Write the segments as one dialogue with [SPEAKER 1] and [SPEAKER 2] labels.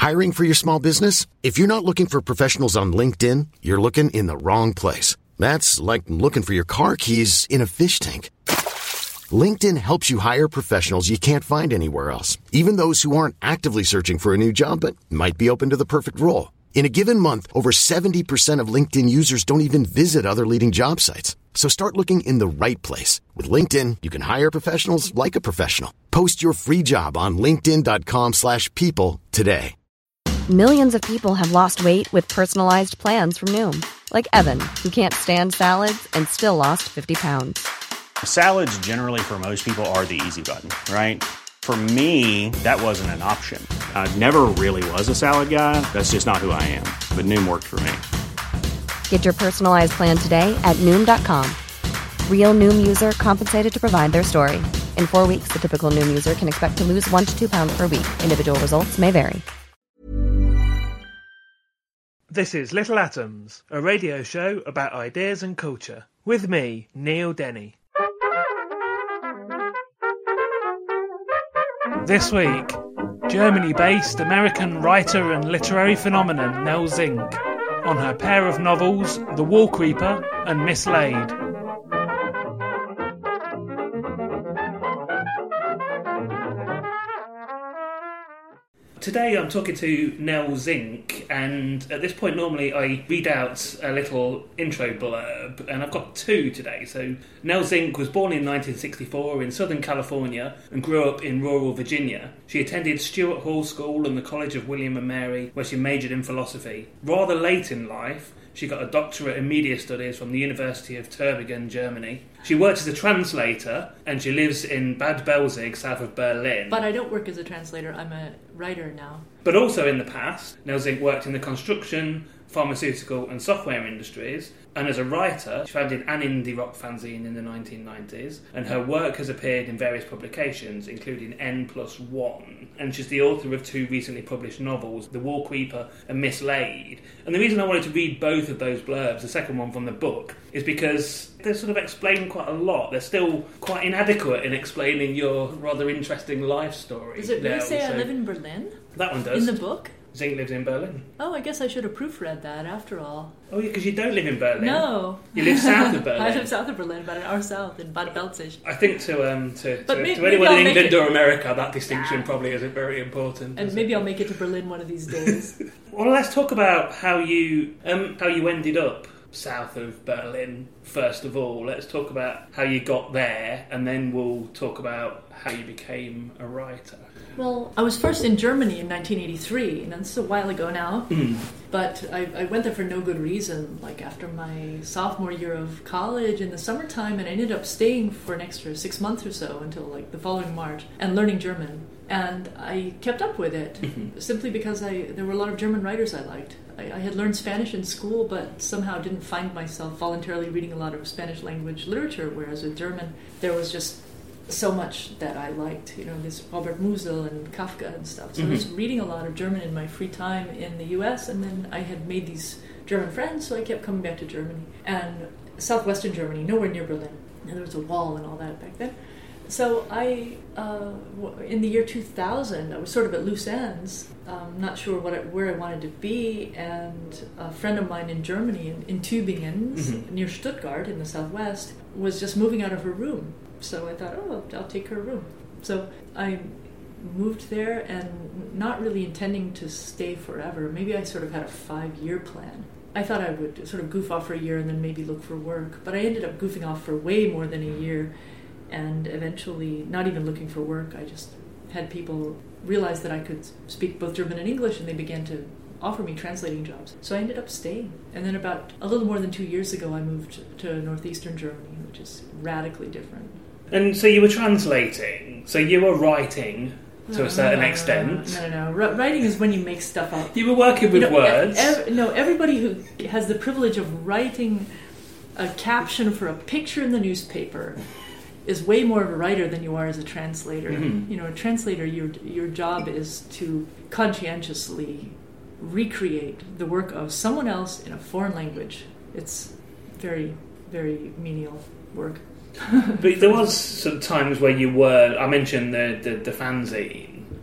[SPEAKER 1] Hiring for your small business? If you're not looking for professionals on LinkedIn, you're looking in the wrong place. That's like looking for your car keys in a fish tank. LinkedIn helps you hire professionals you can't find anywhere else, even those who aren't actively searching for a new job but might be open to the perfect role. In a given month, over 70% of LinkedIn users don't even visit other leading job sites. So start looking in the right place. With LinkedIn, you can hire professionals like a professional. Post your free job on linkedin.com/people today.
[SPEAKER 2] Millions of people have lost weight with personalized plans from Noom. Like Evan, who can't stand salads and still lost 50 pounds.
[SPEAKER 3] Salads generally for most people are the easy button, right? For me, that wasn't an option. I never really was a salad guy. That's just not who I am. But Noom worked for me.
[SPEAKER 2] Get your personalized plan today at Noom.com. Real Noom user compensated to provide their story. In 4 weeks, the typical Noom user can expect to lose 1 to 2 pounds per week. Individual results may vary.
[SPEAKER 4] This is Little Atoms, a radio show about ideas and culture. With me, Neil Denny. This week, Germany-based American writer and literary phenomenon Nell Zink on her pair of novels The Wall Creeper and Mislaid. Today I'm talking to Nell Zink, and at this point normally I read out a little intro blurb, and I've got 2 today. So Nell Zink was born in 1964 in Southern California and grew up in rural Virginia. She attended Stuart Hall School and the College of William and Mary, where she majored in philosophy. Rather late in life, she got a doctorate in media studies from the University of Tübingen, Germany. She works as a translator, and she lives in Bad Belzig, south of Berlin.
[SPEAKER 5] But I don't work as a translator, I'm a writer now.
[SPEAKER 4] But also in the past, Nell Zink worked in the construction, pharmaceutical and software industries, and as a writer, she founded an indie rock fanzine in the 1990s, and her work has appeared in various publications, including N+1, and she's the author of 2 recently published novels, The Wall Creeper and Mislaid. And the reason I wanted to read both of those blurbs, the second one from the book, is because they sort of explain quite a lot. They're still quite inadequate in explaining your rather interesting life story.
[SPEAKER 5] Does it really say I live in Berlin?
[SPEAKER 4] That one does.
[SPEAKER 5] In the book?
[SPEAKER 4] Zink lives in Berlin.
[SPEAKER 5] Oh, I guess I should have proofread that after all.
[SPEAKER 4] Oh, yeah, because you don't live in Berlin.
[SPEAKER 5] No.
[SPEAKER 4] You live south of Berlin.
[SPEAKER 5] I live south of Berlin, about an hour south, in Bad Belzig.
[SPEAKER 4] I think to
[SPEAKER 5] maybe
[SPEAKER 4] anyone
[SPEAKER 5] I'll
[SPEAKER 4] in
[SPEAKER 5] make
[SPEAKER 4] England
[SPEAKER 5] it.
[SPEAKER 4] or America, that distinction probably isn't very important.
[SPEAKER 5] And maybe I'll make it to Berlin one of these days.
[SPEAKER 4] Well, let's talk about how you ended up south of Berlin, first of all. Let's talk about how you got there, and then we'll talk about how you became a writer.
[SPEAKER 5] Well, I was first in Germany in 1983, and that's a while ago now. But I went there for no good reason, like after my sophomore year of college in the summertime, and I ended up staying for an extra 6 months or so until like the following March, and learning German. And I kept up with it, simply because there were a lot of German writers I liked. I had learned Spanish in school, but somehow didn't find myself voluntarily reading a lot of Spanish language literature, whereas with German, there was just so much that I liked, this Robert Musil and Kafka and stuff. So I was reading a lot of German in my free time in the US, and then I had made these German friends, so I kept coming back to Germany. And southwestern Germany, nowhere near Berlin. And there was a wall and all that back then. So I, in the year 2000, I was sort of at loose ends, not sure where I wanted to be, and a friend of mine in Germany, in Tübingen, near Stuttgart in the southwest, was just moving out of her room. So I thought, I'll take her room. So I moved there, and not really intending to stay forever. Maybe I sort of had a 5-year plan. I thought I would sort of goof off for a year and then maybe look for work. But I ended up goofing off for way more than a year, and eventually not even looking for work. I just had people realize that I could speak both German and English, and they began to offer me translating jobs. So I ended up staying. And then about a little more than 2 years ago, I moved to northeastern Germany, which is radically different.
[SPEAKER 4] And so you were translating, so you were writing to a certain extent.
[SPEAKER 5] No. Writing is when you make stuff up.
[SPEAKER 4] You were working with words.
[SPEAKER 5] Everybody who has the privilege of writing a caption for a picture in the newspaper is way more of a writer than you are as a translator. A translator, your job is to conscientiously recreate the work of someone else in a foreign language. It's very, very menial work.
[SPEAKER 4] But there was some times where you were, I mentioned the fanzine,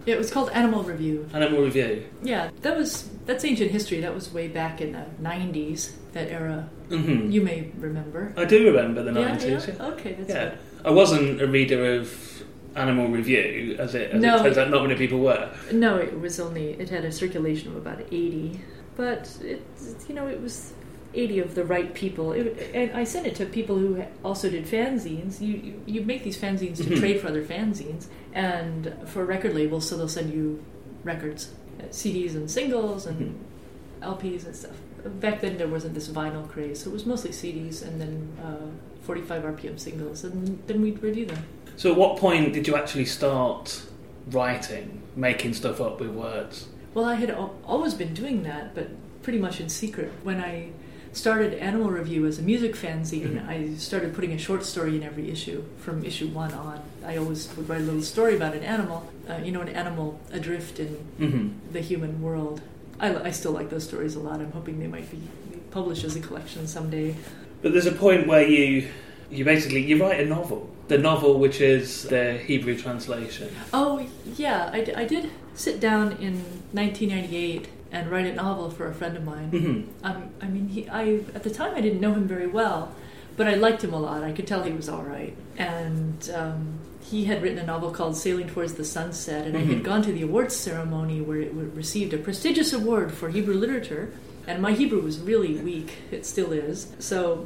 [SPEAKER 5] Yeah, it was called Animal Review.
[SPEAKER 4] Animal Review.
[SPEAKER 5] Yeah, that's ancient history. That was way back in the 90s, that era.
[SPEAKER 4] Mm-hmm.
[SPEAKER 5] You may remember.
[SPEAKER 4] I do remember the 90s.
[SPEAKER 5] Yeah. Okay, that's
[SPEAKER 4] yeah.
[SPEAKER 5] good.
[SPEAKER 4] I wasn't a reader of Animal Review, as it turns out not many people were.
[SPEAKER 5] No, it had a circulation of about 80. But, it was 80 of the right people. And I sent it to people who also did fanzines. You make these fanzines to trade for other fanzines, and for record labels, so they'll send you records, CDs and singles and LPs and stuff. Back then there wasn't this vinyl craze, so it was mostly CDs and then 45 RPM singles, and then we'd review them.
[SPEAKER 4] So at what point did you actually start writing, making stuff up with words?
[SPEAKER 5] Well, I had always been doing that, but pretty much in secret. When I started Animal Review as a music fanzine, I started putting a short story in every issue, from issue 1 on. I always would write a little story about an animal, an animal adrift in the human world. I still like those stories a lot. I'm hoping they might be published as a collection someday.
[SPEAKER 4] But there's a point where you write a novel. The novel, which is the Hebrew translation.
[SPEAKER 5] Oh, yeah. I did sit down in 1998 and write a novel for a friend of mine. Mm-hmm. At the time I didn't know him very well, but I liked him a lot. I could tell he was all right. And he had written a novel called Sailing Towards the Sunset, and I had gone to the awards ceremony where it received a prestigious award for Hebrew literature, and my Hebrew was really weak. It still is. So,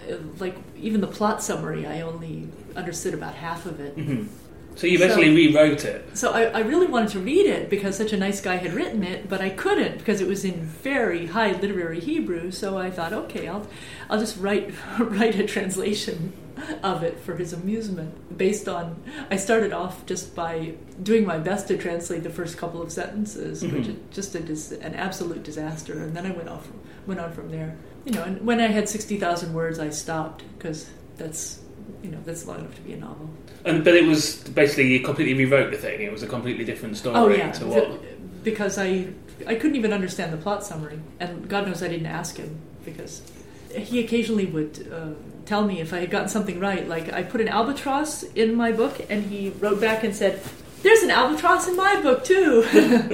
[SPEAKER 5] even the plot summary, I only understood about half of it.
[SPEAKER 4] Mm-hmm. So you basically rewrote it.
[SPEAKER 5] So I really wanted to read it because such a nice guy had written it, but I couldn't because it was in very high literary Hebrew. So I thought, okay, I'll just write a translation of it for his amusement. I started off just by doing my best to translate the first couple of sentences, which is just an absolute disaster. And then I went on from there. And when I had 60,000 words, I stopped because that's long enough to be a novel.
[SPEAKER 4] But it was basically you completely rewrote the thing. It was a completely different story.
[SPEAKER 5] Oh yeah,
[SPEAKER 4] to what...
[SPEAKER 5] because I couldn't even understand the plot summary, and God knows I didn't ask him because he occasionally would tell me if I had gotten something right. Like I put an albatross in my book, and he wrote back and said, "There's an albatross in my book too."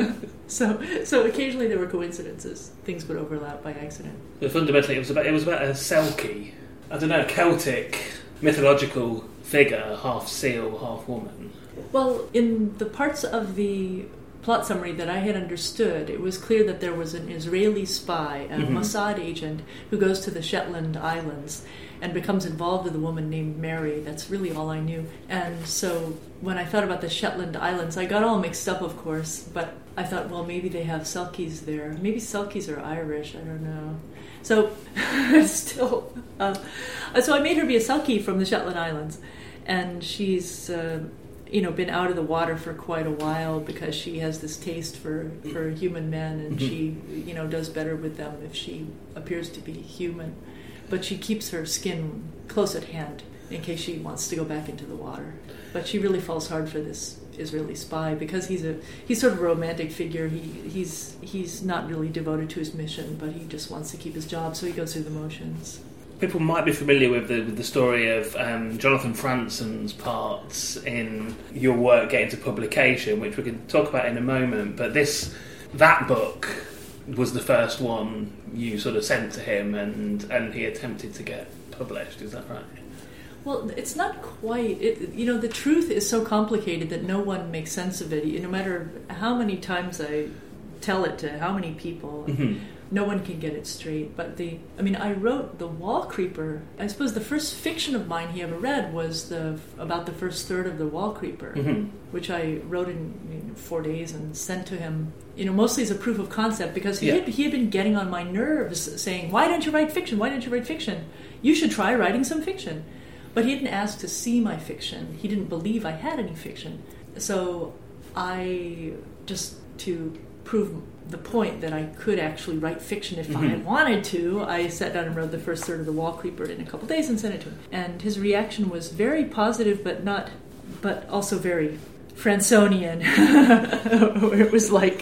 [SPEAKER 5] So occasionally there were coincidences. Things would overlap by accident.
[SPEAKER 4] But fundamentally, it was about a Selkie. I don't know, Celtic mythological figure, half seal, half woman.
[SPEAKER 5] Well, in the parts of the plot summary that I had understood, it was clear that there was an Israeli spy, a Mossad agent, who goes to the Shetland Islands and becomes involved with a woman named Mary. That's really all I knew. And so when I thought about the Shetland Islands, I got all mixed up, of course, but I thought, well, maybe they have Selkies there. Maybe Selkies are Irish, I don't know. So, so I made her be a Selkie from the Shetland Islands, and she's, been out of the water for quite a while because she has this taste for human men, and she, does better with them if she appears to be human. But she keeps her skin close at hand in case she wants to go back into the water. But she really falls hard for this Israeli spy because he's sort of a romantic figure. He's not really devoted to his mission, but he just wants to keep his job, so he goes through the motions.
[SPEAKER 4] People might be familiar with the story of Jonathan Franson's parts in your work getting to publication, which we can talk about in a moment. But that book was the first one you sort of sent to him, and he attempted to get published. Is that right?
[SPEAKER 5] Well, it's not quite. The truth is so complicated that no one makes sense of it. No matter how many times I tell it to how many people, no one can get it straight. But I wrote The Wall Creeper. I suppose the first fiction of mine he ever read was about the first third of The Wall Creeper, which I wrote in 4 days and sent to him. Mostly as a proof of concept because he had been getting on my nerves, saying, "Why don't you write fiction? Why don't you write fiction? You should try writing some fiction." But he didn't ask to see my fiction. He didn't believe I had any fiction. So I, just to prove the point that I could actually write fiction if I wanted to, I sat down and wrote the first third of The Wall Creeper in a couple days and sent it to him. And his reaction was very positive, but also very Fransonian. It was like,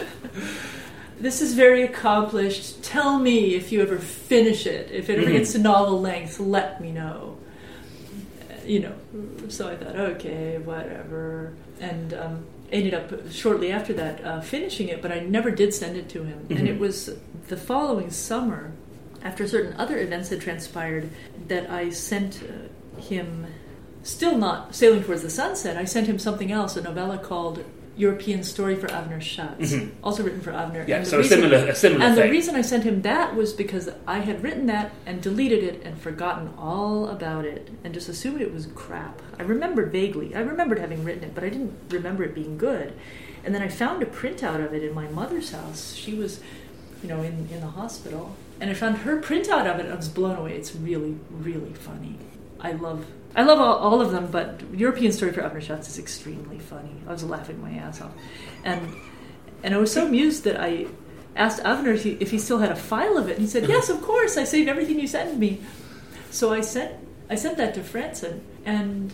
[SPEAKER 5] this is very accomplished. Tell me if you ever finish it. If it ever gets to novel length, let me know. So I thought, okay, whatever. And ended up shortly after that finishing it, but I never did send it to him. And it was the following summer, after certain other events had transpired, that I sent him, still not Sailing Towards the Sunset, I sent him something else, a novella called European Story for Avner Schatz, also written for Avner.
[SPEAKER 4] Yeah, so a similar thing.
[SPEAKER 5] And the reason I sent him that was because I had written that and deleted it and forgotten all about it and just assumed it was crap. I remembered vaguely. I remembered having written it, but I didn't remember it being good. And then I found a printout of it in my mother's house. She was, in the hospital. And I found her printout of it and I was blown away. It's really, really funny. I love all of them, but European Story for Avner Schatz is extremely funny. I was laughing my ass off. And I was so amused that I asked Avner if he still had a file of it. And he said, yes, of course, I saved everything you sent me. So I sent that to Franzen. And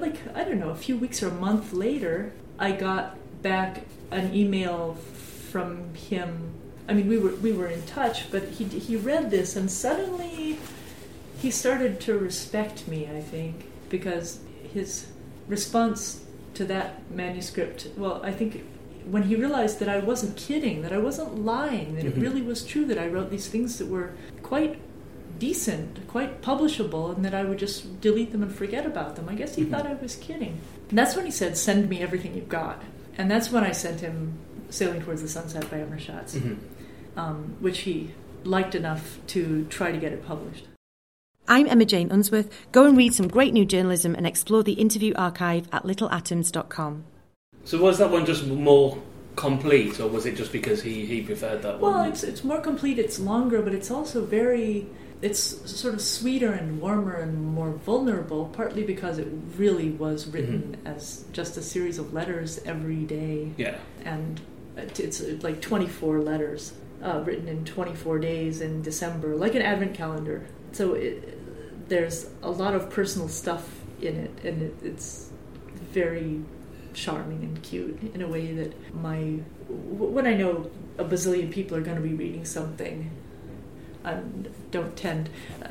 [SPEAKER 5] a few weeks or a month later, I got back an email from him. I mean, we were in touch, but he read this and suddenly he started to respect me, I think, because his response to that manuscript, well, I think when he realized that I wasn't kidding, that I wasn't lying, that it really was true that I wrote these things that were quite decent, quite publishable, and that I would just delete them and forget about them. I guess he thought I was kidding. And that's when he said, send me everything you've got. And that's when I sent him Sailing Towards the Sunset by Avner Schatz, which he liked enough to try to get it published.
[SPEAKER 6] I'm Emma Jane Unsworth. Go and read some great new journalism and explore the interview archive at littleatoms.com.
[SPEAKER 4] So was that one just more complete, or was it just because he preferred that one?
[SPEAKER 5] Well, it's more complete, it's longer, but it's also it's sort of sweeter and warmer and more vulnerable, partly because it really was written as just a series of letters every day.
[SPEAKER 4] Yeah.
[SPEAKER 5] And it's like 24 letters written in 24 days in December, like an advent calendar. So there's a lot of personal stuff in it, and it's very charming and cute in a way that when I know a bazillion people are going to be reading something, I don't tend,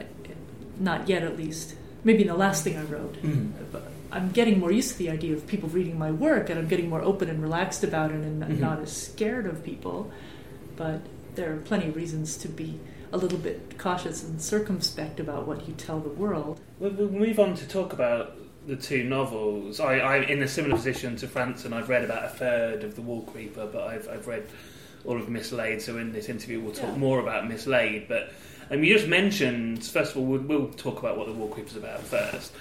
[SPEAKER 5] not yet at least, maybe in the last thing I wrote, but I'm getting more used to the idea of people reading my work, and I'm getting more open and relaxed about it and not as scared of people, but there are plenty of reasons to be a little bit cautious and circumspect about what you tell the world.
[SPEAKER 4] We'll move on to talk about the two novels. I'm in a similar position to Franzen. I've read about a third of The Wall Creeper, but I've read all of Mislaid, so in this interview we'll talk more about Mislaid. But you just mentioned, first of all, we'll talk about what The Wall Creeper's about first.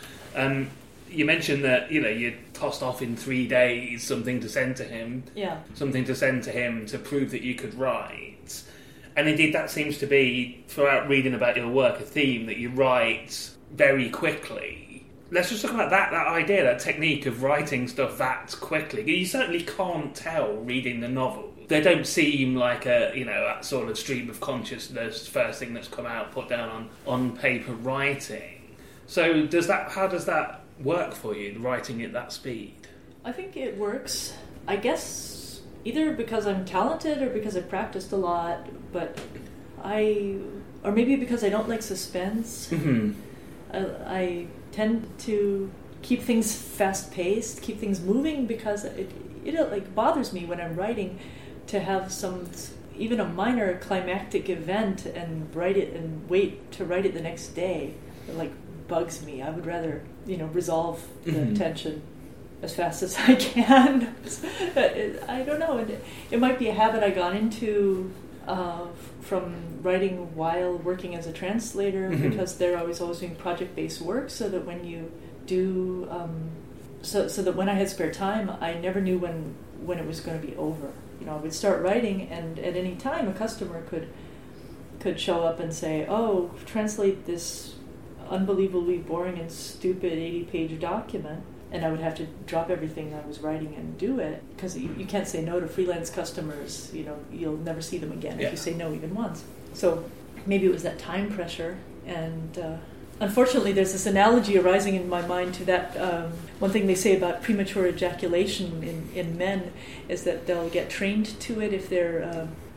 [SPEAKER 4] You mentioned that, you tossed off in 3 days something to send to him.
[SPEAKER 5] Yeah.
[SPEAKER 4] Something to send to him to prove that you could write. And indeed, that seems to be, throughout reading about your work, a theme that you write very quickly. Let's just talk about that idea, that technique of writing stuff that quickly. You certainly can't tell reading the novel. They don't seem like that sort of stream of consciousness, first thing that's come out, put down on paper writing. So how does that work for you, writing at that speed?
[SPEAKER 5] I think it works. I guess either because I'm talented or because I've practiced a lot, but or maybe because I don't like suspense. I tend to keep things fast-paced, keep things moving, because it bothers me when I'm writing to have even a minor climactic event and write it and wait to write it the next day. It bugs me. I would rather resolve the tension as fast as I can. I don't know. It might be a habit I got into from writing while working as a translator, because they're always doing project-based work, so that when you do, so that when I had spare time, I never knew when it was going to be over. I would start writing, and at any time, a customer could show up and say, "Oh, translate this unbelievably boring and stupid 80-page document." And I would have to drop everything I was writing and do it, because you can't say no to freelance customers. You'll never see them again if you say no even once. So maybe it was that time pressure. And unfortunately, there's this analogy arising in my mind to that. One thing they say about premature ejaculation in men is that they'll get trained to it if they're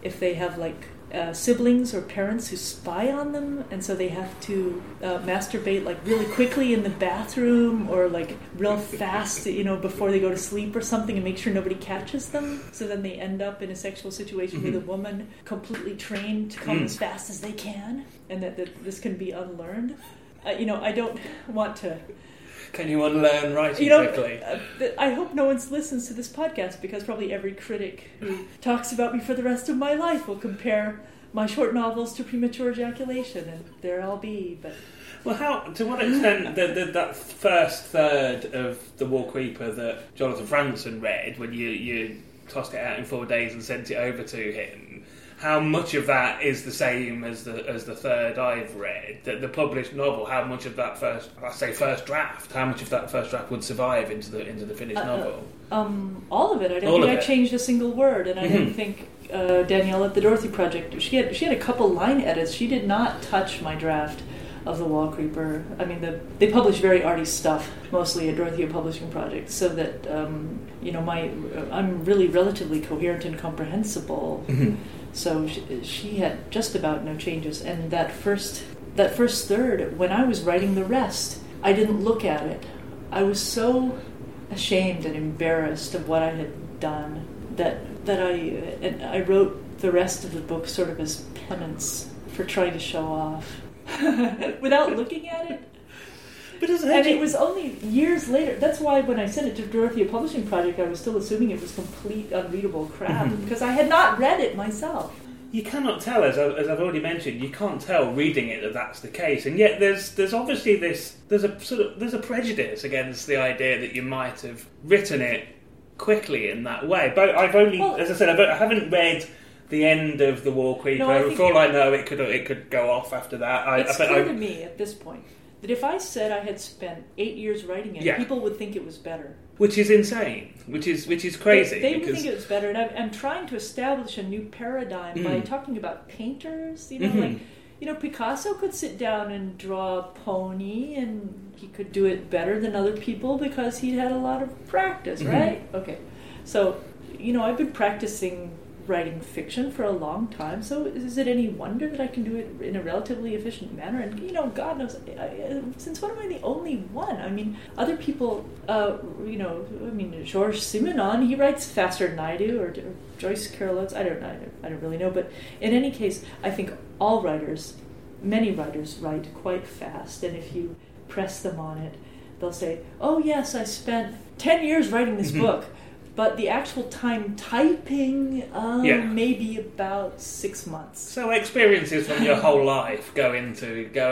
[SPEAKER 5] if they have like siblings or parents who spy on them, and so they have to masturbate like really quickly in the bathroom or like real fast, before they go to sleep or something, and make sure nobody catches them. So then they end up in a sexual situation with a woman completely trained to come as fast as they can, and that this can be unlearned. I don't want to.
[SPEAKER 4] Can you unlearn writing quickly?
[SPEAKER 5] I hope no one listens to this podcast, because probably every critic who talks about me for the rest of my life will compare my short novels to premature ejaculation, and there I'll be. But
[SPEAKER 4] to what extent that first third of The Wall Creeper that Jonathan Franzen read, when you tossed it out in 4 days and sent it over to him, how much of that is the same as the third I've read? The published novel, how much of that first draft, how much of that first draft would survive into the finished novel?
[SPEAKER 5] All of it. I don't think I changed a single word, and I don't think Danielle at the Dorothy Project, she had a couple line edits. She did not touch my draft of The Wall Creeper. I mean, they publish very arty stuff, mostly at Dorothea Publishing Project, so that I'm really relatively coherent and comprehensible. So she had just about no changes, and that first third, when I was writing the rest, I didn't look at it. I was so ashamed and embarrassed of what I had done that I wrote the rest of the book sort of as penance for trying to show off without looking at it. And it was only years later. That's why when I sent it to Dorothea Publishing Project, I was still assuming it was complete unreadable crap, because I had not read it myself.
[SPEAKER 4] You cannot tell, as I've already mentioned, you can't tell reading it that that's the case, and yet there's obviously there's a prejudice against the idea that you might have written it quickly in that way. But as I said, I haven't read the end of The Wall Creeper. For all I know, it could go off after that.
[SPEAKER 5] It's clear to me at this point that if I said I had spent 8 years writing it, people would think it was better.
[SPEAKER 4] Which is insane. Which is crazy.
[SPEAKER 5] They would think it was better, and I'm trying to establish a new paradigm by talking about painters. Picasso could sit down and draw a pony, and he could do it better than other people because he had a lot of practice, right? Okay, so I've been practicing writing fiction for a long time, so is it any wonder that I can do it in a relatively efficient manner? And God knows, since when am I the only one? I mean, other people, Georges Simenon, he writes faster than I do, or Joyce Carol Oates, I don't really know, but in any case, I think many writers write quite fast, and if you press them on it, they'll say, oh yes, I spent 10 years writing this book. But the actual time typing, maybe about 6 months. So
[SPEAKER 4] experiences from your whole life go into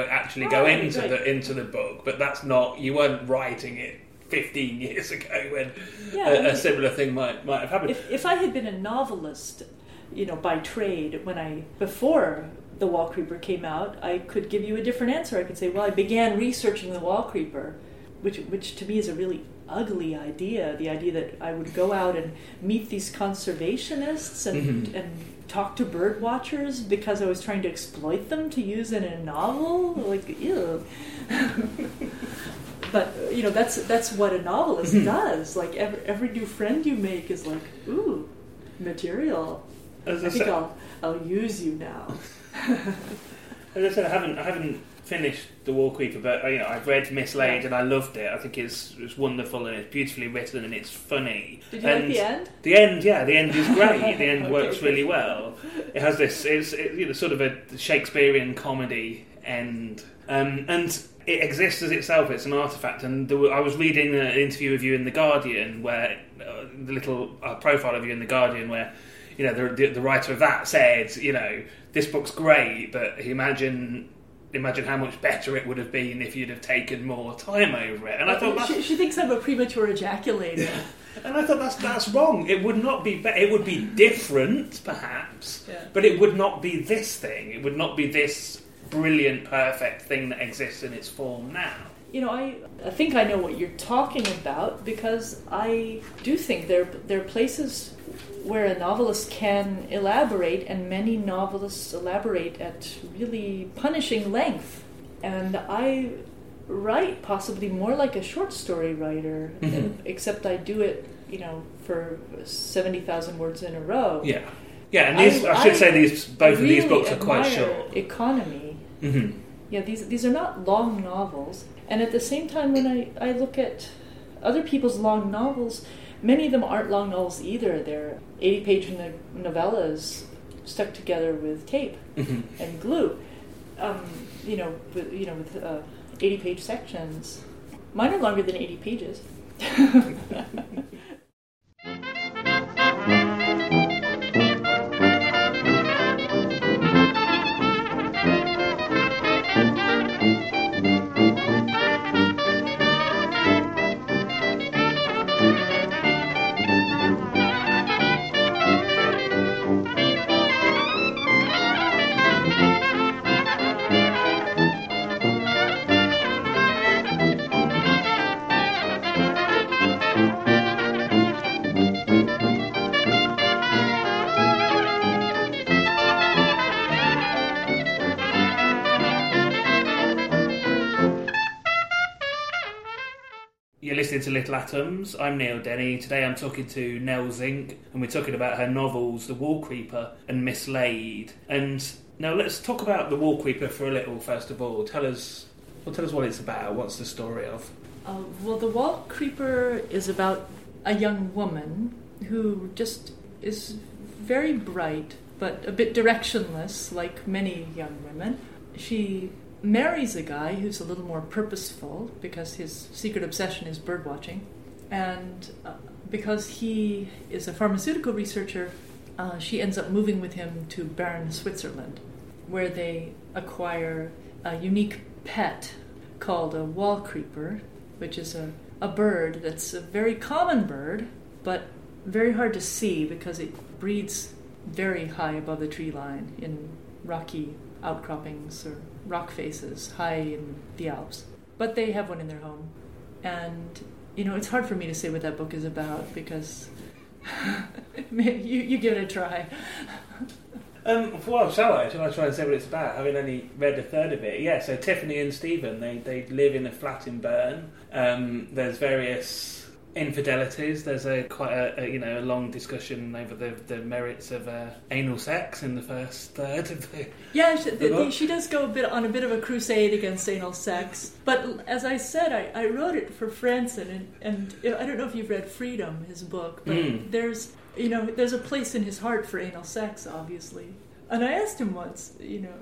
[SPEAKER 4] the book, but that's not, you weren't writing it 15 years ago when a similar thing might have happened.
[SPEAKER 5] If I had been a novelist, by trade, before The Wall Creeper came out, I could give you a different answer. I could say, well, I began researching The Wall Creeper, which to me is a really ugly idea, the idea that I would go out and meet these conservationists and talk to bird watchers because I was trying to exploit them to use in a novel. Like, ew. But that's what a novelist does. Like every new friend you make is like, ooh, material. I think I'll use you now.
[SPEAKER 4] As I said, I haven't finished The Wall Creeper, but I've read Mislaid and I loved it. I think it's wonderful and it's beautifully written and it's funny.
[SPEAKER 5] Did you like the end?
[SPEAKER 4] The end is great. The end works really well. It has this sort of a Shakespearean comedy end, and it exists as itself. It's an artifact. And I was reading an interview of you in The Guardian, where the little profile of you in The Guardian, where the writer of that said, this book's great, but imagine how much better it would have been if you'd have taken more time over it. And I thought
[SPEAKER 5] she thinks I'm a premature ejaculator.
[SPEAKER 4] And I thought that's wrong. It would not be it would be different, perhaps, but it would not be this thing. It would not be this brilliant, perfect thing that exists in its form now.
[SPEAKER 5] I think I know what you're talking about, because I do think there are places where a novelist can elaborate, and many novelists elaborate at really punishing length. And I write possibly more like a short story writer, except I do it, for 70,000 words in a row.
[SPEAKER 4] Yeah. Yeah, and I should say both of these books are quite short.
[SPEAKER 5] Economy.
[SPEAKER 4] Mm-hmm.
[SPEAKER 5] Yeah, these are not long novels. And at the same time, when I look at other people's long novels, many of them aren't long novels either. They're 80-page novellas stuck together with tape and glue. With 80-page sections. Mine are longer than 80 pages.
[SPEAKER 4] You're listening to Little Atoms. I'm Neil Denny. Today I'm talking to Nell Zink, and we're talking about her novels The Wall Creeper and Mislaid. And now let's talk about The Wall Creeper for a little, first of all. Tell us what it's about. What's the story of?
[SPEAKER 5] The Wall Creeper is about a young woman who just is very bright, but a bit directionless, like many young women. She marries a guy who's a little more purposeful because his secret obsession is birdwatching. And because he is a pharmaceutical researcher, she ends up moving with him to Bern, Switzerland, where they acquire a unique pet called a wall creeper, which is a bird that's a very common bird, but very hard to see because it breeds very high above the tree line in rocky outcroppings or rock faces high in the Alps. But they have one in their home. And, it's hard for me to say what that book is about because you give it a try.
[SPEAKER 4] Well, shall I? Shall I try and say what it's about? Having only read a third of it. Yeah, so Tiffany and Stephen, they live in a flat in Bern. There's various infidelities. There's quite a long discussion over the merits of anal sex in the first third of the book.
[SPEAKER 5] She does go on a bit of a crusade against anal sex. But as I said, I wrote it for Franzen, and I don't know if you've read Freedom, his book, but there's a place in his heart for anal sex, obviously. And I asked him once,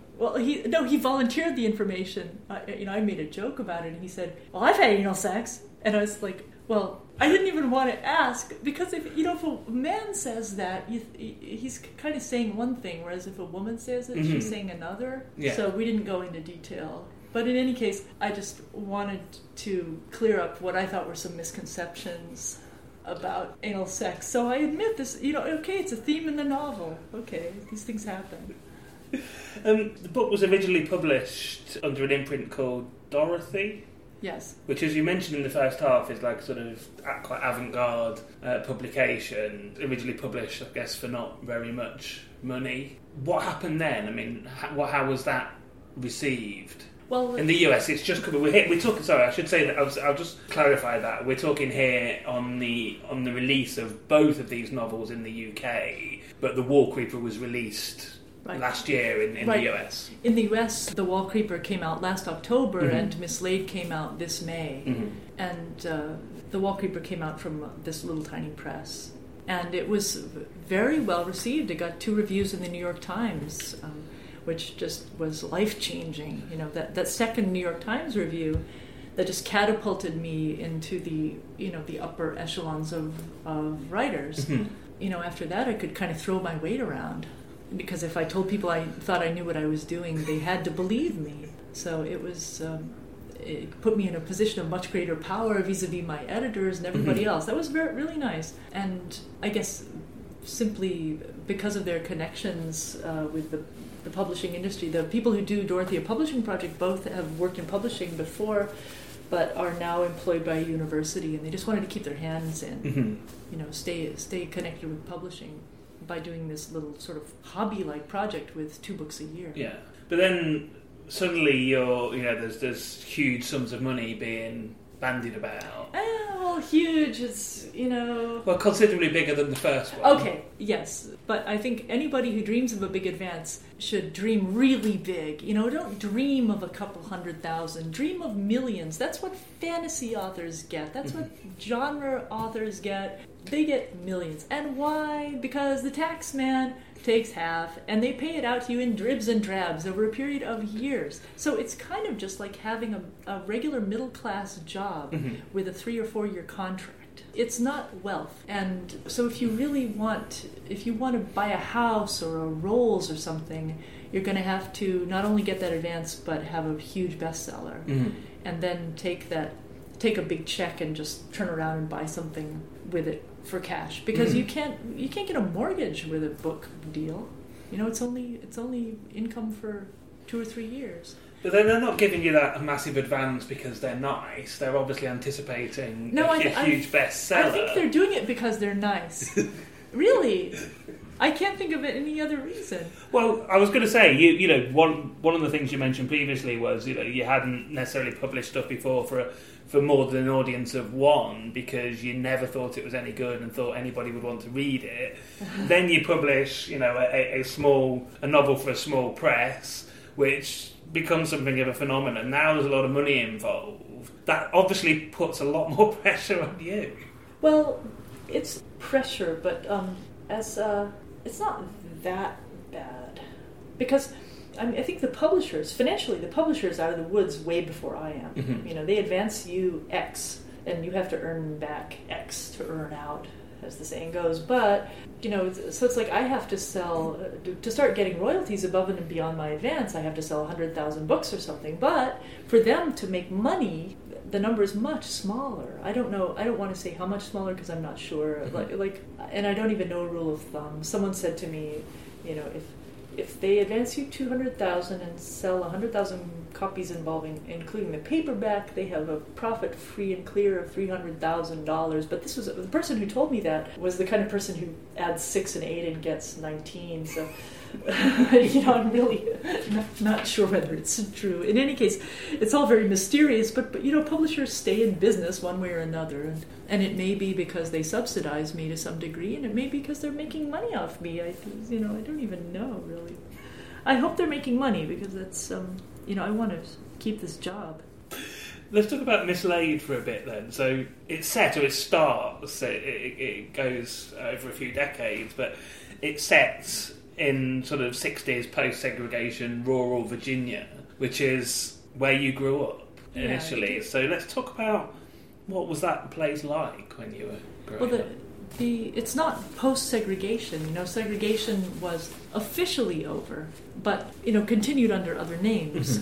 [SPEAKER 5] he volunteered the information. I made a joke about it, and he said, "Well, I've had anal sex," and I was like, well, I didn't even want to ask, because if a man says that, he's kind of saying one thing, whereas if a woman says it, she's saying another. Yeah. So we didn't go into detail. But in any case, I just wanted to clear up what I thought were some misconceptions about anal sex. So I admit this, okay, it's a theme in the novel. Okay, these things happen.
[SPEAKER 4] The book was originally published under an imprint called Dorothy.
[SPEAKER 5] Yes.
[SPEAKER 4] Which, as you mentioned in the first half, is like sort of quite avant-garde publication, originally published, I guess, for not very much money. What happened then? I mean, how was that received?
[SPEAKER 5] Well,
[SPEAKER 4] in the US, it's just we're talking. Sorry, I should say that. I'll just clarify that we're talking here on the release of both of these novels in the UK, but The Wall Creeper was released last year in the US.
[SPEAKER 5] In the US, The Wall Creeper came out last October, and Mislaid came out this May. And The Wall Creeper came out from this little tiny press. And it was very well received. It got 2 reviews in the New York Times, which just was life-changing. That second New York Times review that just catapulted me into the upper echelons of writers. After that, I could kind of throw my weight around. Because if I told people I thought I knew what I was doing, they had to believe me. So it was, it put me in a position of much greater power vis-a-vis my editors and everybody else. That was really nice. And I guess simply because of their connections with the publishing industry, the people who do Dorothea Publishing Project both have worked in publishing before, but are now employed by a university, and they just wanted to keep their hands in, stay connected with publishing by doing this little sort of hobby-like project with 2 books a year.
[SPEAKER 4] Yeah, but then suddenly there's huge sums of money being bandied about.
[SPEAKER 5] Well, Well, huge is,
[SPEAKER 4] Well, considerably bigger than the first one.
[SPEAKER 5] Okay, yes. But I think anybody who dreams of a big advance should dream really big. Don't dream of a couple 100,000. Dream of millions. That's what fantasy authors get. That's what genre authors get. They get millions. And why? Because the tax man takes half, and they pay it out to you in dribs and drabs over a period of years. So it's kind of just like having a regular middle-class job with a 3 or 4 year contract. It's not wealth. And so if you want to buy a house or a Rolls or something, you're going to have to not only get that advance, but have a huge bestseller. And then take a big check and just turn around and buy something with it for cash, because you can't get a mortgage with a book deal. It's only income for 2 or 3 years.
[SPEAKER 4] But then they're not giving you that massive advance because they're nice. They're obviously anticipating a huge bestseller.
[SPEAKER 5] I think they're doing it because they're nice. Really, I can't think of any other reason.
[SPEAKER 4] Well, I was going to say, one of the things you mentioned previously was you hadn't necessarily published stuff before for more than an audience of one, because you never thought it was any good and thought anybody would want to read it. Then you publish, a novel for a small press, which becomes something of a phenomenon. Now there's a lot of money involved. That obviously puts a lot more pressure on you.
[SPEAKER 5] Well, it's pressure, but it's not that bad, because I think the publishers, financially, the publishers are out of the woods way before I am. They advance you X, and you have to earn back X to earn out, as the saying goes. But, so it's like I have to sell, to start getting royalties above and beyond my advance, I have to sell 100,000 books or something. But for them to make money, the number is much smaller. I don't know. I don't want to say how much smaller because I'm not sure. And I don't even know a rule of thumb. Someone said to me, if they advance you 200,000 and sell 100,000 copies including the paperback, they have a profit free and clear of $300,000. But the person who told me that was the kind of person who adds 6 and 8 and gets 19. So, I'm really not sure whether it's true. In any case, it's all very mysterious. But publishers stay in business one way or another, and it may be because they subsidize me to some degree, and it may be because they're making money off me. I don't even know really. I hope they're making money, because that's I want to keep this job.
[SPEAKER 4] Let's talk about Mislaid for a bit then. So it starts, it goes over a few decades, but it sets in sort of 60s post-segregation rural Virginia, which is where you grew up initially. So let's talk about what was that place like when you were growing up.
[SPEAKER 5] It's not post-segregation. Segregation was officially over, but continued under other names.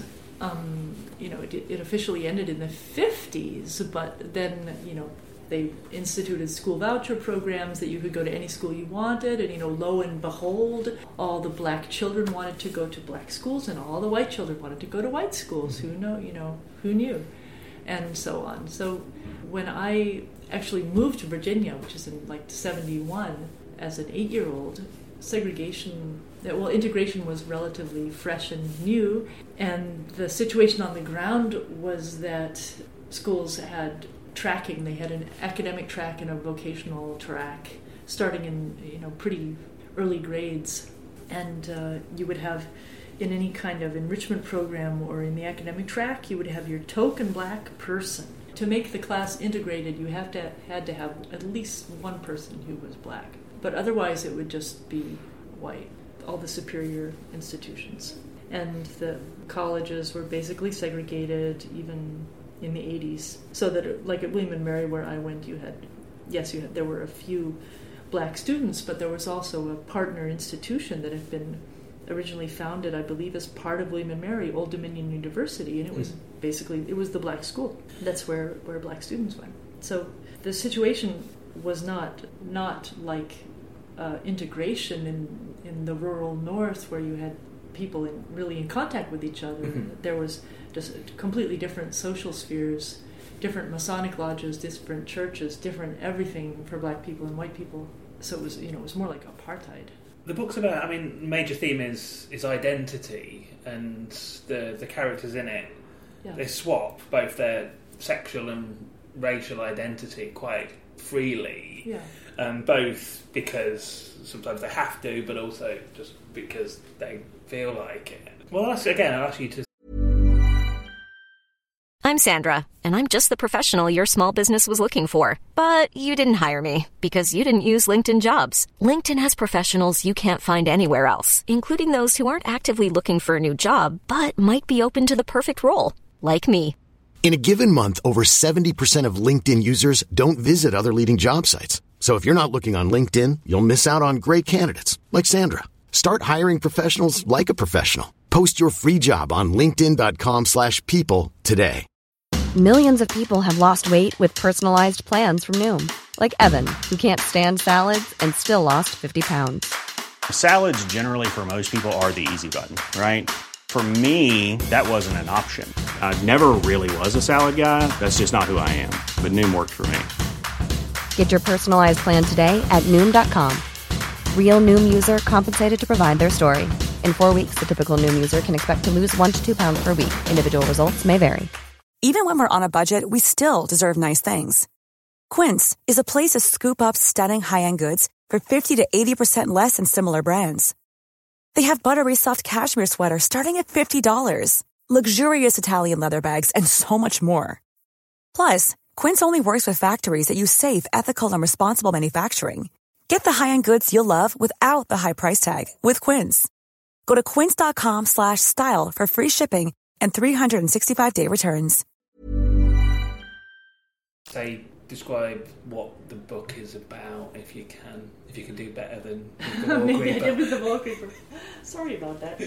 [SPEAKER 5] It officially ended in the 50s, but then they instituted school voucher programs that you could go to any school you wanted, and lo and behold, all the black children wanted to go to black schools, and all the white children wanted to go to white schools. Who knew, and so on. So when I actually moved to Virginia, which is in 71, as an 8-year-old, integration was relatively fresh and new, and the situation on the ground was that schools had tracking. They had an academic track and a vocational track starting in pretty early grades, and you would have, in any kind of enrichment program or in the academic track, you would have your token black person. To make the class integrated, you had to have at least one person who was black, but otherwise it would just be white, all the superior institutions. And the colleges were basically segregated even in the 80s. So that, like at William & Mary, where I went, there were a few black students, but there was also a partner institution that had been originally founded, I believe, as part of William & Mary, Old Dominion University, and it was it was the black school. That's where black students went. So the situation was not like integration in the rural north, where you had people really in contact with each other. There was just completely different social spheres, different Masonic lodges, different churches, different everything for black people and white people. So it was more like apartheid.
[SPEAKER 4] The book's about, major theme is identity, and the characters in it, they swap both their sexual and racial identity quite freely.
[SPEAKER 5] Yeah.
[SPEAKER 4] Both because sometimes they have to, but also just because they feel like it. Well, I'll ask you to...
[SPEAKER 7] I'm Sandra, and I'm just the professional your small business was looking for. But you didn't hire me because you didn't use LinkedIn Jobs. LinkedIn has professionals you can't find anywhere else, including those who aren't actively looking for a new job, but might be open to the perfect role, like me.
[SPEAKER 1] In a given month, over 70% of LinkedIn users don't visit other leading job sites. So if you're not looking on LinkedIn, you'll miss out on great candidates like Sandra. Start hiring professionals like a professional. Post your free job on linkedin.com/people today.
[SPEAKER 2] Millions of people have lost weight with personalized plans from Noom. Like Evan, who can't stand salads and still lost 50 pounds.
[SPEAKER 3] Salads generally for most people are the easy button, right? For me, that wasn't an option. I never really was a salad guy. That's just not who I am. But Noom worked for me.
[SPEAKER 2] Get your personalized plan today at Noom.com. Real Noom user compensated to provide their story. In 4 weeks, the typical Noom user can expect to lose 1 to 2 pounds per week. Individual results may vary.
[SPEAKER 8] Even when we're on a budget, we still deserve nice things. Quince is a place to scoop up stunning high-end goods for 50 to 80% less than similar brands. They have buttery soft cashmere sweaters starting at $50, luxurious Italian leather bags, and so much more. Plus, Quince only works with factories that use safe, ethical, and responsible manufacturing. Get the high-end goods you'll love without the high price tag with Quince. Go to quince.com/style for free shipping and 365-day returns.
[SPEAKER 4] Say, describe what the book is about, if you can do better than the
[SPEAKER 5] Maybe I did with the Wallcreeper. Sorry about that.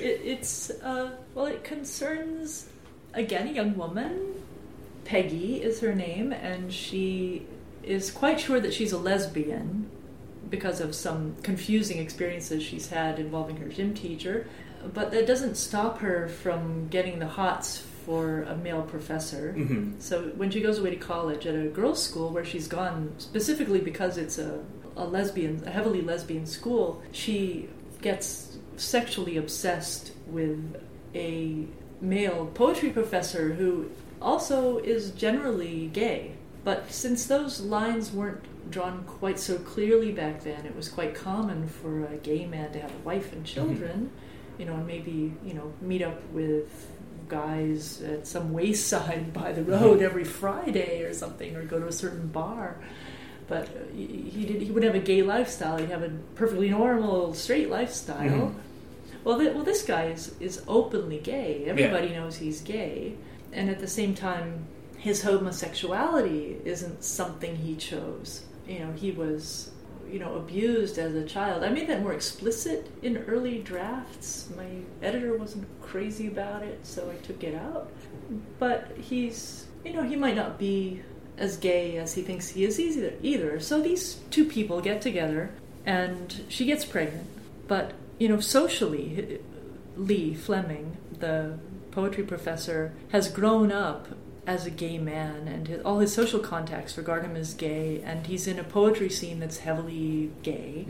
[SPEAKER 5] It concerns, again, a young woman. Peggy is her name, and she is quite sure that she's a lesbian because of some confusing experiences she's had involving her gym teacher. But that doesn't stop her from getting the hots for a male professor. Mm-hmm. So when she goes away to college at a girls' school where she's gone specifically because it's a heavily lesbian school, she gets sexually obsessed with a male poetry professor who also is generally gay. But since those lines weren't drawn quite so clearly back then, it was quite common for a gay man to have a wife and children, and maybe, meet up with guys at some wayside by the road every Friday or something, or go to a certain bar. But he wouldn't have a gay lifestyle. He'd have a perfectly normal, straight lifestyle. Mm-hmm. Well, this guy is openly gay. Everybody knows he's gay. And at the same time, his homosexuality isn't something he chose. He was, abused as a child. I made that more explicit in early drafts. My editor wasn't crazy about it, so I took it out. But he's, he might not be as gay as he thinks he is either. So these two people get together, and she gets pregnant. But, socially, Lee Fleming, the poetry professor, has grown up as a gay man, and all his social contacts regard him as gay, and he's in a poetry scene that's heavily gay,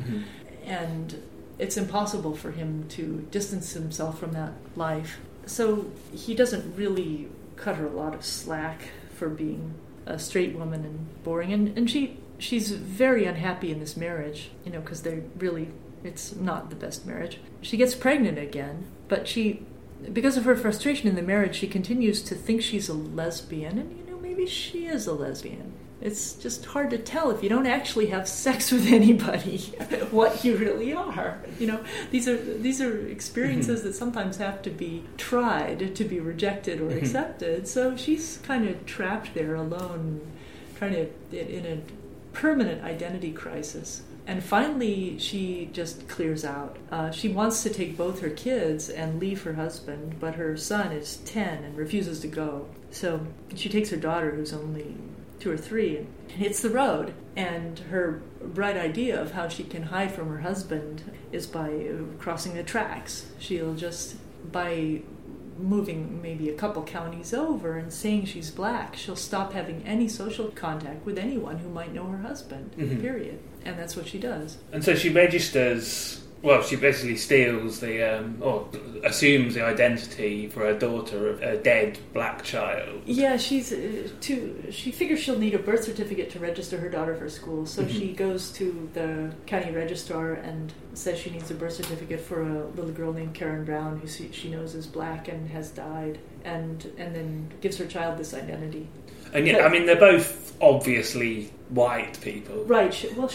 [SPEAKER 5] and it's impossible for him to distance himself from that life. So he doesn't really cut her a lot of slack for being a straight woman and boring, and she's very unhappy in this marriage, because it's not the best marriage. She gets pregnant again, but because of her frustration in the marriage, she continues to think she's a lesbian, and maybe she is a lesbian. It's just hard to tell if you don't actually have sex with anybody what you really are. These are experiences that sometimes have to be tried to be rejected or accepted. So she's kind of trapped there alone, in a permanent identity crisis. And finally, she just clears out. She wants to take both her kids and leave her husband, but her son is 10 and refuses to go. So she takes her daughter, who's only 2 or 3, and hits the road. And her bright idea of how she can hide from her husband is by crossing the tracks. She'll just, by moving maybe a couple counties over and saying she's black, she'll stop having any social contact with anyone who might know her husband, period. And that's what she does.
[SPEAKER 4] And so she registers Well, she basically steals or assumes the identity for her daughter of a dead black child.
[SPEAKER 5] Yeah, she figures she'll need a birth certificate to register her daughter for school, so she goes to the county registrar and says she needs a birth certificate for a little girl named Karen Brown, who she knows is black and has died, and then gives her child this identity.
[SPEAKER 4] And yeah, I mean, they're both obviously white people.
[SPEAKER 5] Right. Well,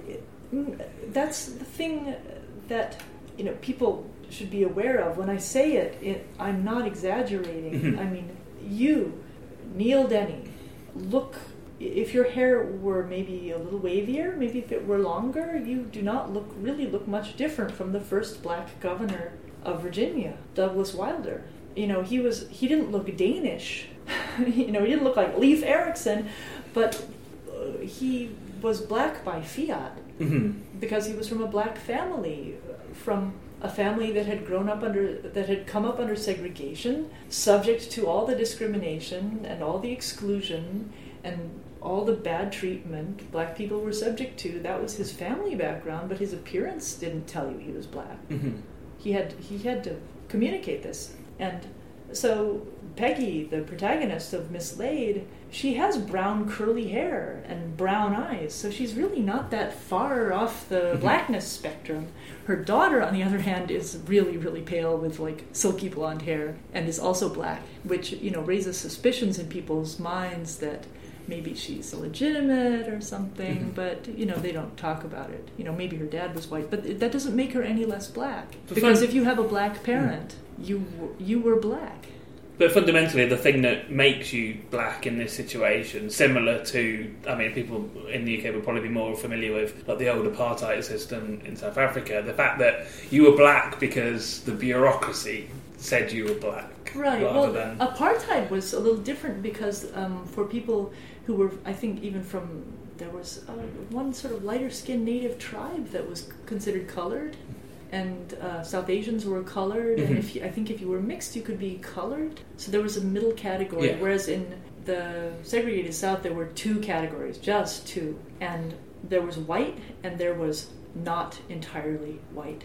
[SPEAKER 5] that's the thing that, people should be aware of. When I say I'm not exaggerating. I mean, you, Neil Denny, if your hair were maybe a little wavier, maybe if it were longer, you do not really look much different from the first black governor of Virginia, Douglas Wilder. He didn't look Danish. He didn't look like Leif Erikson, but he was black by fiat. Because he was from a black family, from a family that had come up under segregation, subject to all the discrimination and all the exclusion and all the bad treatment black people were subject to. That was his family background, but his appearance didn't tell you he was black. He had to communicate this. And so Peggy, the protagonist of Mislaid, she has brown curly hair and brown eyes, so she's really not that far off the blackness spectrum. Her daughter, on the other hand, is really, really pale with like silky blonde hair and is also black, which, raises suspicions in people's minds that maybe she's illegitimate or something, but, they don't talk about it. Maybe her dad was white, but that doesn't make her any less black. Because if you have a black parent, you were black.
[SPEAKER 4] But fundamentally, the thing that makes you black in this situation, similar to, people in the UK would probably be more familiar with like the old apartheid system in South Africa, the fact that you were black because the bureaucracy said you were black.
[SPEAKER 5] Right. Well, apartheid was a little different because for people who were, I think, even from, there was one sort of lighter-skinned native tribe that was considered colored. And South Asians were colored, and I think if you were mixed, you could be colored. So there was a middle category, whereas in the segregated South, there were two categories, just two. And there was white, and there was not entirely white.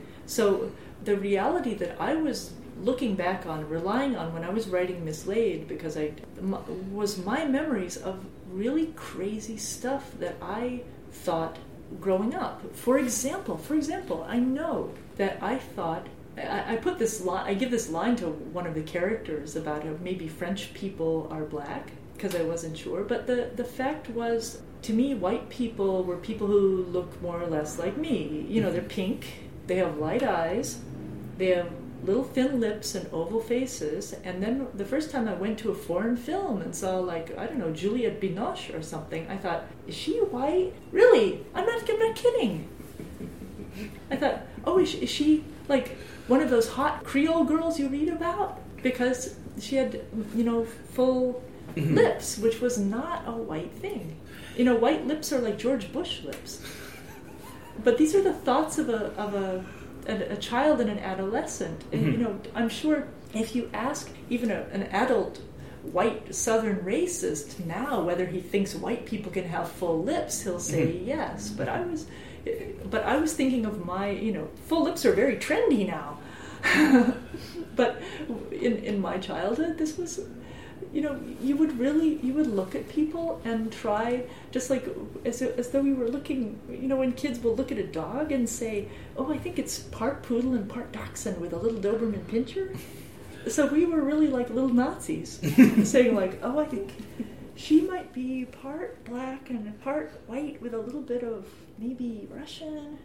[SPEAKER 5] So the reality that I was looking back on, relying on when I was writing Mislaid, because was my memories of really crazy stuff that I thought growing up. For example, I know that I thought, I put this line, I give this line to one of the characters about how maybe French people are black, because I wasn't sure, but the fact was, to me, white people were people who look more or less like me. They're pink, they have light eyes, they have little thin lips and oval faces, and then the first time I went to a foreign film and saw, Juliette Binoche or something, I thought, is she white? Really? I'm not kidding. I thought, is she like one of those hot Creole girls you read about? Because she had, full lips, which was not a white thing. White lips are like George Bush lips. But these are the thoughts of a child and an adolescent. And, I'm sure if you ask even an adult white Southern racist now whether he thinks white people can have full lips, he'll say yes. But I was thinking of my, full lips are very trendy now. But in my childhood, this was, you would look at people and try, just like as though we were looking, when kids will look at a dog and say, oh, I think it's part poodle and part dachshund with a little Doberman Pinscher. So we were really like little Nazis, saying like, oh, I think she might be part black and part white with a little bit of maybe Russian.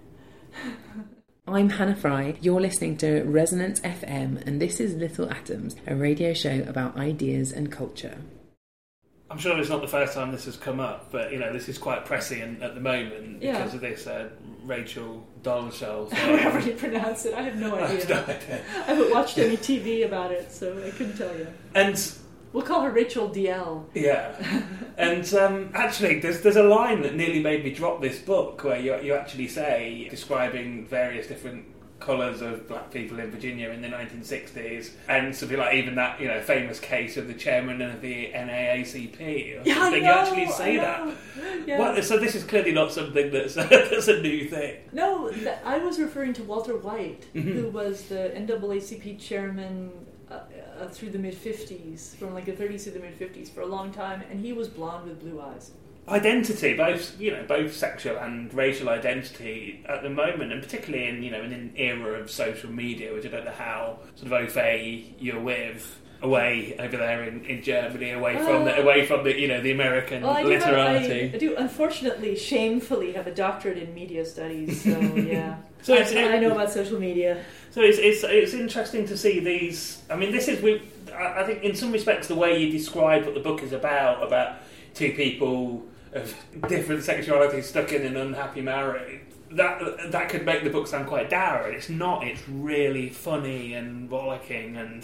[SPEAKER 9] I'm Hannah Fry, you're listening to Resonance FM, and this is Little Atoms, a radio show about ideas and culture.
[SPEAKER 4] I'm sure it's not the first time this has come up, but, this is quite prescient at the moment because of this Rachel Dolezal.
[SPEAKER 5] However you pronounce it, I have no idea. I haven't watched any TV about it, so I couldn't tell you.
[SPEAKER 4] And
[SPEAKER 5] we'll call her Rachel DL.
[SPEAKER 4] Yeah. And actually, there's a line that nearly made me drop this book where you actually say, describing various different colours of black people in Virginia in the 1960s, and something like even that, famous case of the chairman of the NAACP.
[SPEAKER 5] Yeah, I know,
[SPEAKER 4] you actually say that.
[SPEAKER 5] Yeah.
[SPEAKER 4] Well, so this is clearly not something that's a new thing.
[SPEAKER 5] No, I was referring to Walter White, who was the NAACP chairman through the mid-50s, from like the 30s to the mid-50s for a long time, and he was blonde with blue eyes.
[SPEAKER 4] Identity, both sexual and racial identity at the moment, and particularly in an era of social media, which I don't know how sort of au fait you're with away over there in Germany, away from the American literati.
[SPEAKER 5] I do unfortunately, shamefully, have a doctorate in media studies, so yeah.
[SPEAKER 4] So
[SPEAKER 5] I know about social media.
[SPEAKER 4] So it's interesting to see these. I mean, I think in some respects the way you describe what the book is about two people of different sexualities stuck in an unhappy marriage, that could make the book sound quite dour, and it's not. It's really funny and rollicking, and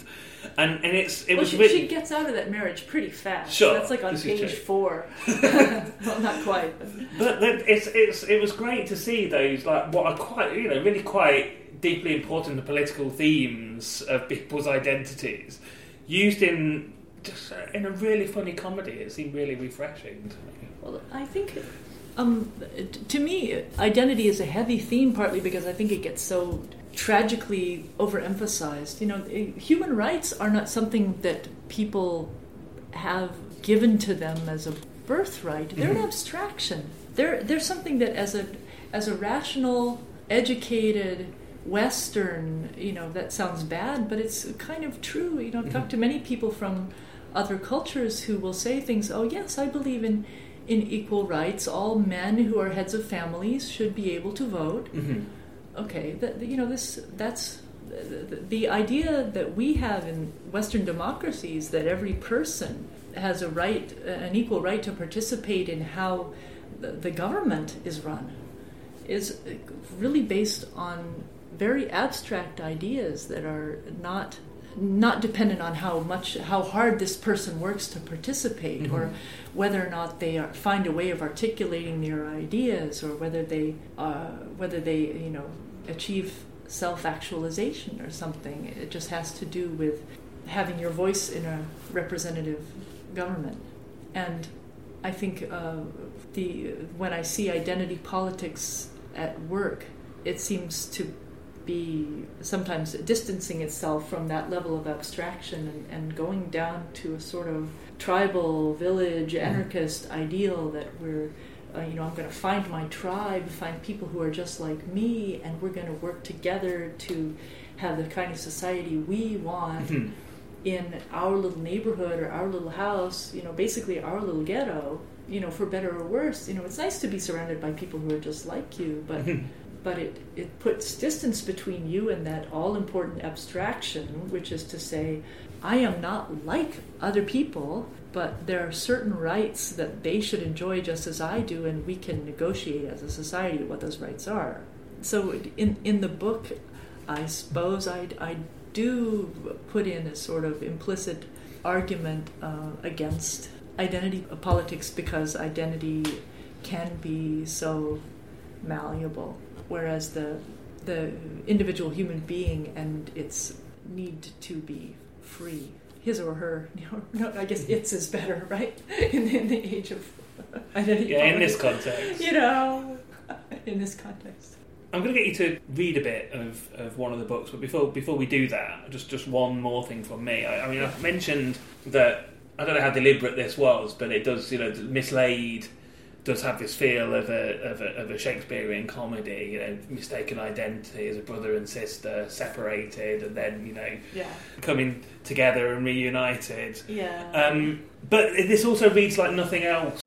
[SPEAKER 5] she gets out of that marriage pretty fast.
[SPEAKER 4] Sure,
[SPEAKER 5] that's like on page 4. Well, not quite,
[SPEAKER 4] but it was great to see those, like, what are quite really quite deeply important political themes of people's identities used in a really funny comedy. It seemed really refreshing to me.
[SPEAKER 5] Well, I think, to me, identity is a heavy theme, partly because I think it gets so tragically overemphasized. Human rights are not something that people have given to them as a birthright. They're an abstraction. They're something that, as a rational, educated Western, that sounds bad, but it's kind of true. I've talked to many people from other cultures who will say things, oh yes, I believe in equal rights. All men who are heads of families should be able to vote. Okay, that's the idea that we have in Western democracies, that every person has an equal right to participate in how the government is run, is really based on very abstract ideas that are not dependent on how hard this person works to participate, or whether or not they find a way of articulating their ideas, or whether they achieve self-actualization or something. It just has to do with having your voice in a representative government. And I think when I see identity politics at work, it seems to be sometimes distancing itself from that level of abstraction and going down to a sort of tribal, village, anarchist ideal that we're, I'm going to find my tribe, find people who are just like me, and we're going to work together to have the kind of society we want in our little neighborhood or our little house, basically our little ghetto, for better or worse. It's nice to be surrounded by people who are just like you, but it puts distance between you and that all-important abstraction, which is to say, I am not like other people, but there are certain rights that they should enjoy just as I do, and we can negotiate as a society what those rights are. So in the book, I suppose I do put in a sort of implicit argument against identity politics, because identity can be so malleable, whereas the individual human being and its need to be free, his or her, no, I guess its is better, right? In the age of identity politics.
[SPEAKER 4] In this context.
[SPEAKER 5] In this context.
[SPEAKER 4] I'm going to get you to read a bit of one of the books, but before we do that, just one more thing from me. I mean, I've mentioned that, I don't know how deliberate this was, but it does, Mislaid does have this feel of a Shakespearean comedy, mistaken identity as a brother and sister, separated, and then, coming together and reunited.
[SPEAKER 5] Yeah.
[SPEAKER 4] But this also reads like nothing else.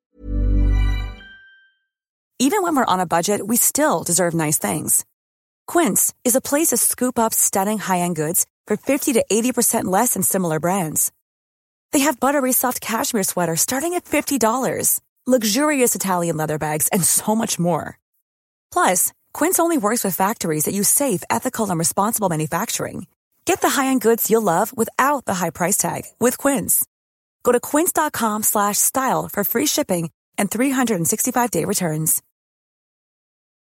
[SPEAKER 8] Even when we're on a budget, we still deserve nice things. Quince is a place to scoop up stunning high-end goods for 50 to 80% less than similar brands. They have buttery soft cashmere sweaters starting at $50, luxurious Italian leather bags, and so much more. Plus, Quince only works with factories that use safe, ethical, and responsible manufacturing. Get the high-end goods you'll love without the high price tag with Quince. Go to quince.com/style for free shipping and 365-day returns.